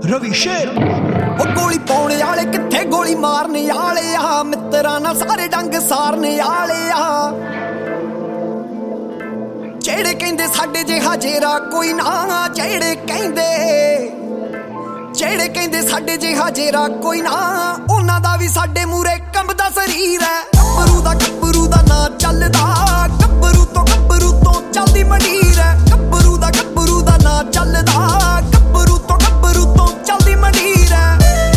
रवि शेर गोली पाने वाले किथे गोली मारने वाले आ मित्रा ना सारे डंग सारने वाले आ जेड़े कहंदे साडे जिहा जेरा कोई ना जेड़े कहंदे साडे जिहा जेरा कोई ना उन्हां दा भी साडे मूरे कंबदा शरीर है गब्बरू दा ना चलदा गब्बरू तो चलदी मंडीर है गब्बरू दा ना चलदा गब्बरू तो चलदी मंडीर है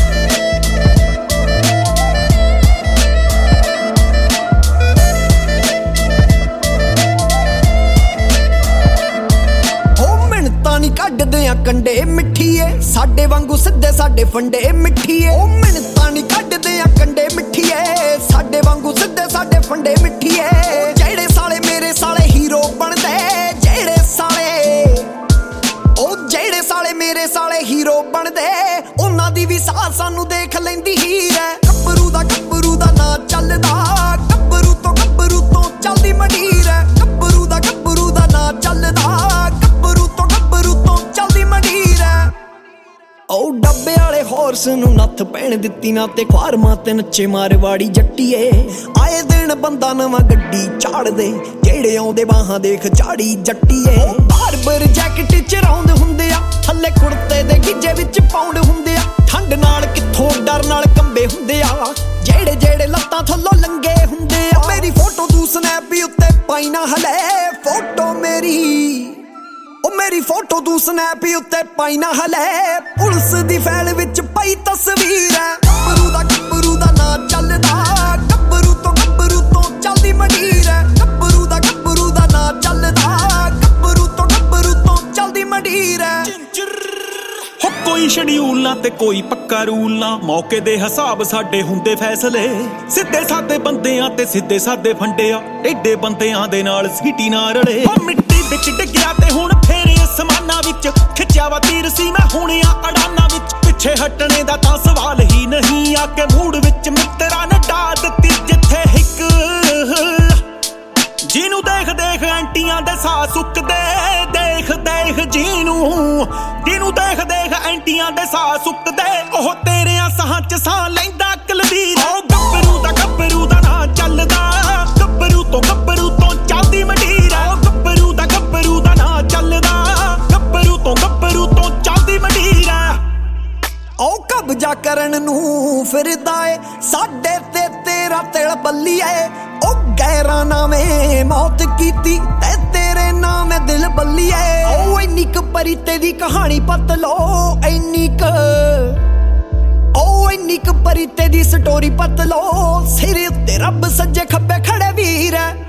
नी कड्डदे आ कंडे मिठीए साडे वांगू सिद्धे साडे फंडे मिठीए ओ मिन्नतां नी कड्डदे आ कंडे मिठीए साडे वांगू सिद्धे साडे फंडे मिठीए जेड़े साले मेरे साले हीरो बनदे जेड़े साले मेरे साले हीरो बनदे उन्हां दी भी साथ सानू देख लैंदी हीर है गब्बरू दा ना चलदा गब्बरू तो चलदी मंडीर है गब्बरू दा ना चलदा ओ डब्बे वाले हॉर्स नू नथ पैण दित्ती ना ते ख्वारमां ते नच्चे मारवाड़ी जट्टीए आए दिन बंदा नवां गड्डी झाड़ दे जेड़े आउंदे बाहां देख झाड़ी जट्टीए बारबर जैकेट च रौंद हुंदे आ थल्ले कुर्ते दे गिज्जे विच पाउंड हुंदे आ ठंड नाल कित्थों डर नाल कंबे हुंदे आ जेड़े लत्तां थल्लों लंगे हुंदे आ मेरी फोटो तू स्नैप उत्ते पाई ना हले फोटो मेरी फोटो तू स्नैप उत्ते पाई ना हले पुलिस दी फैल विच पई तस्वीर है गब्बरू दा ना चलदा गब्बरू तो चलदी मंडीर है गब्बरू दा ना चलदा गब्बरू तो चलदी मंडीर है हो कोई शेड्यूल ना ते कोई पक्का रूल ना मौके दे हिसाब साडे हुंदे फैसले सिद्धे सादे बंदेयां ते सिद्धे सादे फंडिया एडे बंदेयां दे नाल सीटी ना रले ओ मिट्टी विच डिग्गिया ते हुण फेरे असमाना विच खिच्चिया वा तीर सी मैं हुण आ अड़ाना विच पिछे हटने दा तां सवाल ही नहीं आके मूड विच मित्रा ने डा दित्ती जिथे हिक जीनू देख एंटियां दे साह सुकदे देख जीनू देख एंटियां दे साह सुकदे ओह तेरेयां साहां च साह लैंदा कलबीर गब्बरू दा ना चलदा गब्बरू तो चलदी मंडीर गब्बरू दा ना चलदा गब्बरू तो चलदी मंडीर ओ कब्जा करन नू फिरदा ए साडे ते तेरा तिल बल्लीए ओ गैरां नामे मौत कीती ते तेरे नाम दिल बल्लीए ओ इन्नी क परी तेरी कहानी पत लो इन्नी क परी तेरी स्टोरी पत लो सिर उत्ते रब सज्जे खब्बे खड़े वीर है।